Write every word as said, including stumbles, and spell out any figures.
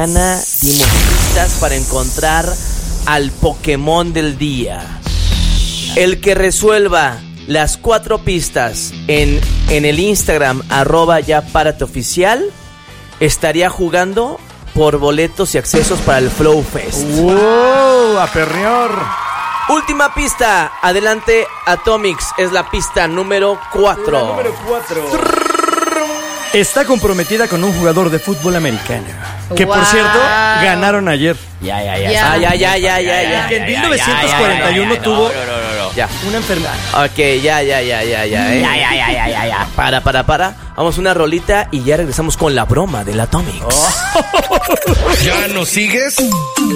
mañana dimos pistas para encontrar al Pokémon del día. El que resuelva las cuatro pistas en, en el Instagram, arroba ya párate oficial, estaría jugando por boletos y accesos para el Flow Fest. ¡Wow! ¡A perrear! Última pista. Adelante, Atomics. Es la pista número cuatro. número cuatro. Está comprometida con un jugador de fútbol americano. Que Wow. por cierto, ganaron ayer. Ya, ya, ya. Ya. Ah, ya, ya, ya, ya, ya. Que en mil novecientos cuarenta y uno tuvo Ya. una enfermedad. Ok, ya, ya, ya, ya, ya, ¿eh? Ya, ya, ya, ya, ya, ya. Para, para, para. Vamos a una rolita y ya regresamos con la broma del Atomics. ¿Ya nos sigues?